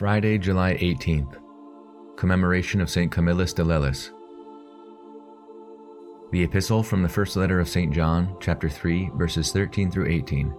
Friday, July 18th. Commemoration of St. Camillus de Lellis. The Epistle from the First Letter of St. John, chapter 3, verses 13 through 18.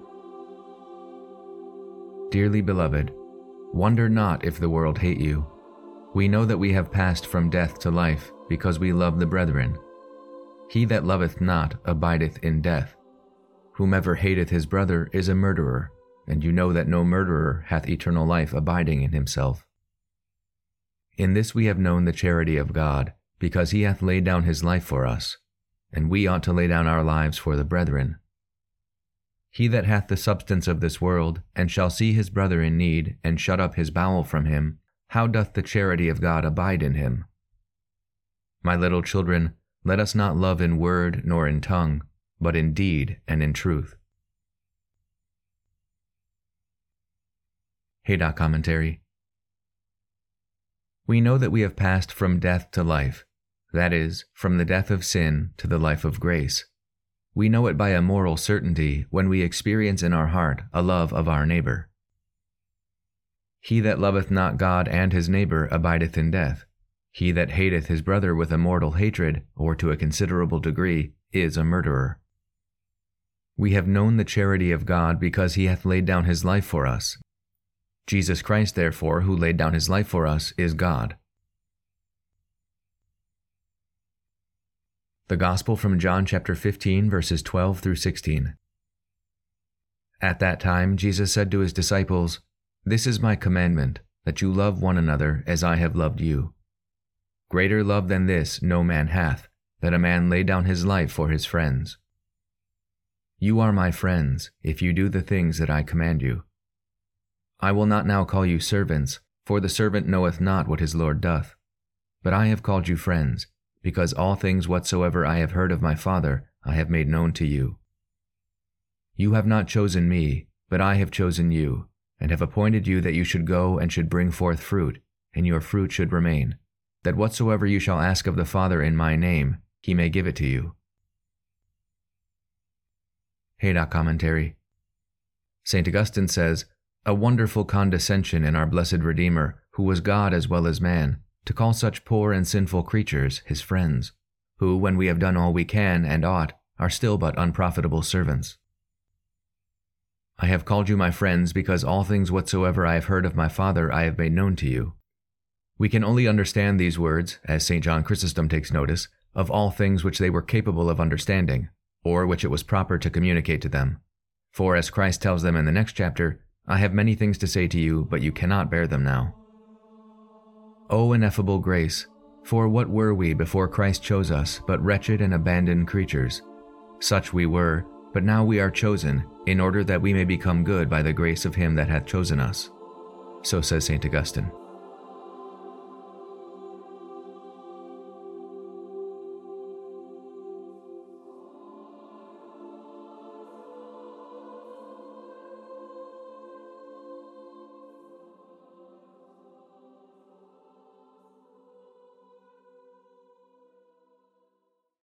Dearly beloved, wonder not if the world hate you. We know that we have passed from death to life, because we love the brethren. He that loveth not abideth in death. Whomever hateth his brother is a murderer, and you know that no murderer hath eternal life abiding in himself. In this we have known the charity of God, because he hath laid down his life for us, and we ought to lay down our lives for the brethren. He that hath the substance of this world, and shall see his brother in need, and shut up his bowel from him, how doth the charity of God abide in him? My little children, let us not love in word nor in tongue, but in deed and in truth. Haydock Commentary. We know that we have passed from death to life, that is, from the death of sin to the life of grace. We know it by a moral certainty when we experience in our heart a love of our neighbor. He that loveth not God and his neighbor abideth in death. He that hateth his brother with a mortal hatred, or to a considerable degree, is a murderer. We have known the charity of God because he hath laid down his life for us. Jesus Christ, therefore, who laid down his life for us, is God. The Gospel from John chapter 15, verses 12 through 16. At that time Jesus said to his disciples, "This is my commandment, that you love one another as I have loved you. Greater love than this no man hath, that a man lay down his life for his friends. You are my friends, if you do the things that I command you. I will not now call you servants, for the servant knoweth not what his Lord doth. But I have called you friends, because all things whatsoever I have heard of my Father I have made known to you. You have not chosen me, but I have chosen you, and have appointed you that you should go and should bring forth fruit, and your fruit should remain, that whatsoever you shall ask of the Father in my name, he may give it to you." Haydock Commentary. St. Augustine says, "A wonderful condescension in our blessed Redeemer, who was God as well as man, to call such poor and sinful creatures his friends, who, when we have done all we can and ought, are still but unprofitable servants. I have called you my friends because all things whatsoever I have heard of my Father I have made known to you." We can only understand these words, as St. John Chrysostom takes notice, of all things which they were capable of understanding, or which it was proper to communicate to them. For as Christ tells them in the next chapter, "I have many things to say to you, but you cannot bear them now." O ineffable grace! For what were we before Christ chose us but wretched and abandoned creatures? Such we were, but now we are chosen, in order that we may become good by the grace of him that hath chosen us. So says St. Augustine.